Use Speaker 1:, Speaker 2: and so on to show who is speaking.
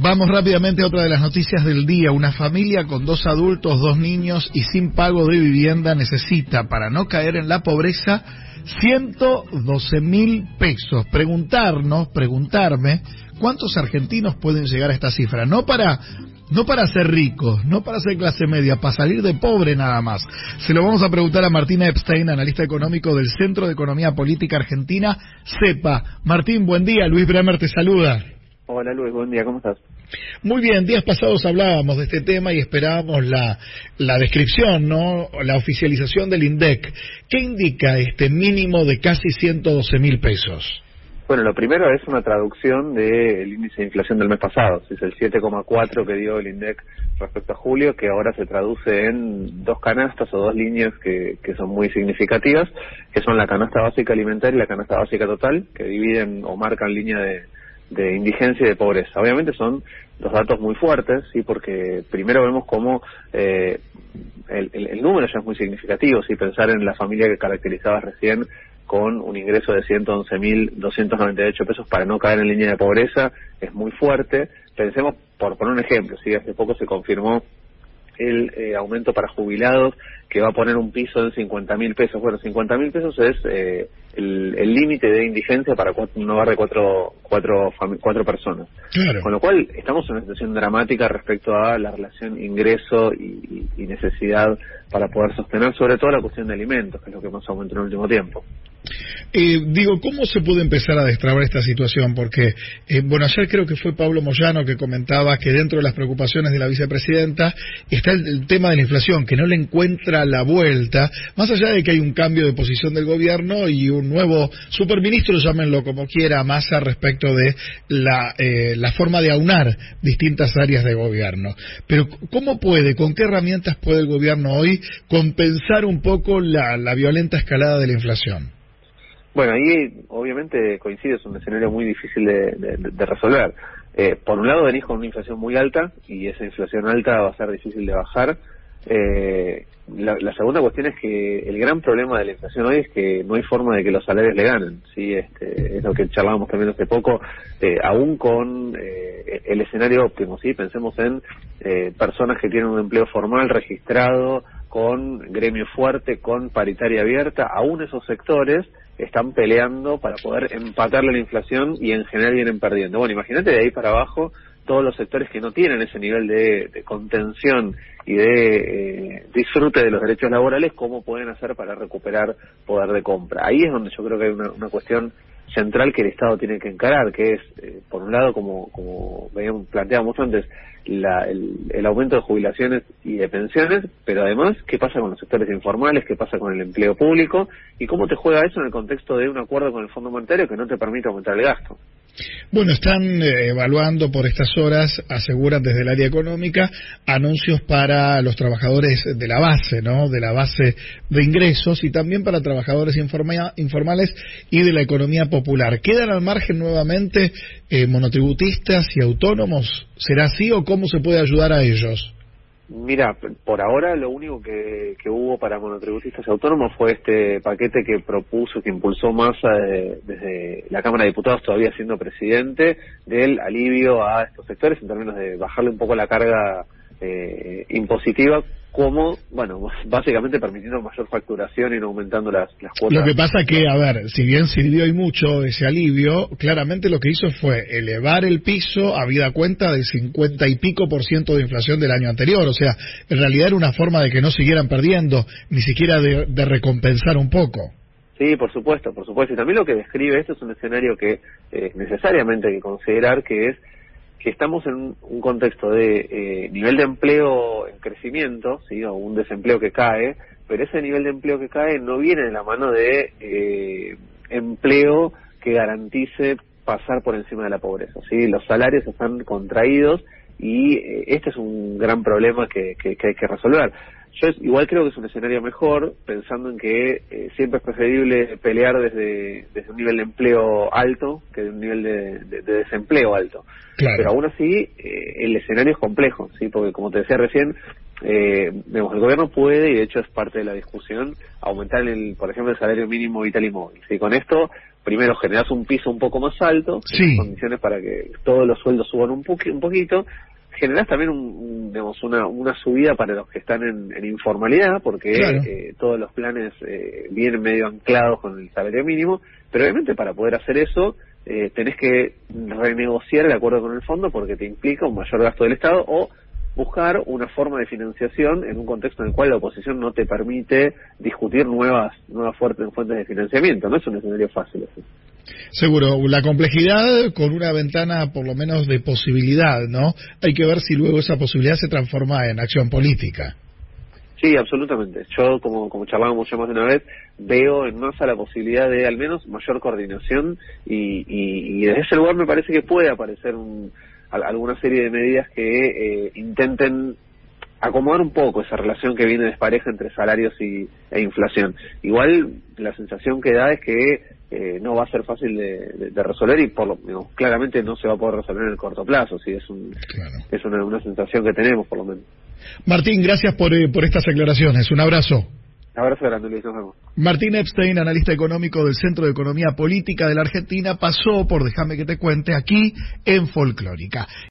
Speaker 1: Vamos rápidamente a otra de las noticias del día. Una familia con 2 adultos, 2 niños y sin pago de vivienda necesita, para no caer en la pobreza, 112.000 pesos. Preguntarme, ¿cuántos argentinos pueden llegar a esta cifra? No para ser ricos, no para ser clase media, para salir de pobre nada más. Se lo vamos a preguntar a Martín Epstein, analista económico del Centro de Economía Política Argentina, CEPA. Martín, buen día. Luis Bremer te saluda.
Speaker 2: Hola Luis, buen día, ¿cómo estás?
Speaker 1: Muy bien, días pasados hablábamos de este tema y esperábamos la descripción, ¿no? La oficialización del INDEC. ¿Qué indica este mínimo de casi 112.000 pesos?
Speaker 2: Bueno, lo primero es una traducción del índice de inflación del mes pasado. Es el 7,4 que dio el INDEC respecto a julio, que ahora se traduce en 2 canastas o 2 líneas que son muy significativas, que son la canasta básica alimentaria y la canasta básica total, que dividen o marcan línea de indigencia y de pobreza. Obviamente son 2 datos muy fuertes, sí, porque primero vemos cómo el número ya es muy significativo, sí, pensar en la familia que caracterizabas recién con un ingreso de 111.298 pesos para no caer en línea de pobreza es muy fuerte. Pensemos, por poner un ejemplo, sí, hace poco se confirmó el aumento para jubilados que va a poner un piso en 50.000 pesos. Bueno, 50.000 pesos es el límite de indigencia para un hogar de cuatro personas.
Speaker 1: Claro.
Speaker 2: Con lo cual estamos en una situación dramática respecto a la relación ingreso y necesidad para poder sostener, sobre todo la cuestión de alimentos, que es lo que más aumentó en el último tiempo.
Speaker 1: ¿Cómo se puede empezar a destrabar esta situación? Porque, ayer creo que fue Pablo Moyano que comentaba que dentro de las preocupaciones de la vicepresidenta está el tema de la inflación, que no le encuentra la vuelta, más allá de que hay un cambio de posición del gobierno y un nuevo superministro, llámenlo como quiera, Massa, respecto de la forma de aunar distintas áreas de gobierno. Pero, con qué herramientas puede el gobierno hoy compensar un poco la violenta escalada de la inflación?
Speaker 2: Bueno, ahí obviamente coincide, es un escenario muy difícil de resolver. Por un lado venís con una inflación muy alta y esa inflación alta va a ser difícil de bajar. La segunda cuestión es que el gran problema de la inflación hoy es que no hay forma de que los salarios le ganen, ¿sí? Es lo que charlábamos también hace poco, aún con el escenario óptimo, ¿sí? Pensemos en personas que tienen un empleo formal registrado, con gremio fuerte, con paritaria abierta, aún esos sectores están peleando para poder empatarle la inflación y en general vienen perdiendo. Bueno, imagínate de ahí para abajo todos los sectores que no tienen ese nivel de contención y de disfrute de los derechos laborales, ¿cómo pueden hacer para recuperar poder de compra? Ahí es donde yo creo que hay una cuestión central que el Estado tiene que encarar, que es, por un lado, como planteábamos antes, el aumento de jubilaciones y de pensiones, pero además, ¿qué pasa con los sectores informales? ¿Qué pasa con el empleo público? ¿Y cómo te juega eso en el contexto de un acuerdo con el Fondo Monetario que no te permite aumentar el gasto?
Speaker 1: Bueno, están evaluando por estas horas, aseguran desde el área económica, anuncios para los trabajadores de la base, ¿no? De la base de ingresos y también para trabajadores informales y de la economía popular. ¿Quedan al margen nuevamente monotributistas y autónomos? ¿Será así o cómo se puede ayudar a ellos?
Speaker 2: Mira, por ahora lo único que hubo para monotributistas y autónomos fue este paquete que propuso, que impulsó Massa desde la Cámara de Diputados, todavía siendo presidente, del alivio a estos sectores en términos de bajarle un poco la carga impositiva, como, bueno, básicamente permitiendo mayor facturación y no aumentando las cuotas.
Speaker 1: Lo que pasa que, si bien sirvió y mucho ese alivio, claramente lo que hizo fue elevar el piso habida cuenta del 50 y pico % de inflación del año anterior. O sea, en realidad era una forma de que no siguieran perdiendo, ni siquiera de recompensar un poco.
Speaker 2: Sí, por supuesto. Y también lo que describe esto es un escenario que necesariamente hay que considerar, que es que estamos en un contexto de nivel de empleo en crecimiento, ¿sí? O un desempleo que cae, pero ese nivel de empleo que cae no viene de la mano de empleo que garantice pasar por encima de la pobreza, ¿sí? Los salarios están contraídos y este es un gran problema que hay que resolver. Yo igual creo que es un escenario mejor, pensando en que siempre es preferible pelear desde un nivel de empleo alto que de un nivel de desempleo alto.
Speaker 1: Claro.
Speaker 2: Pero aún así, el escenario es complejo, ¿sí? Porque como te decía recién, el gobierno puede, y de hecho es parte de la discusión, aumentar, por ejemplo, el salario mínimo vital y móvil. ¿Sí? Con esto primero generás un piso un poco más alto,
Speaker 1: sí,
Speaker 2: condiciones para que todos los sueldos suban un poquito, generás también digamos una subida para los que están en informalidad, porque
Speaker 1: claro,
Speaker 2: todos los planes vienen medio anclados con el salario mínimo, pero obviamente para poder hacer eso tenés que renegociar el acuerdo con el fondo porque te implica un mayor gasto del Estado o buscar una forma de financiación en un contexto en el cual la oposición no te permite discutir nuevas fuentes de financiamiento. No es un escenario fácil así.
Speaker 1: Seguro, la complejidad con una ventana por lo menos de posibilidad, ¿no? Hay que ver si luego esa posibilidad se transforma en acción política.
Speaker 2: Sí, absolutamente. Yo, como charlábamos ya más de una vez, veo en masa la posibilidad de al menos mayor coordinación y desde ese lugar me parece que puede aparecer alguna serie de medidas que intenten acomodar un poco esa relación que viene despareja entre salarios e inflación. Igual la sensación que da es que no va a ser fácil de resolver y claramente no se va a poder resolver en el corto plazo. Sí, es una sensación que tenemos por lo menos.
Speaker 1: Martín, gracias por estas aclaraciones. Un abrazo.
Speaker 2: Abrazo grande, Luis. Nos vemos.
Speaker 1: Martín Epstein, analista económico del Centro de Economía Política de la Argentina, pasó por Déjame que te cuente aquí en Folclórica.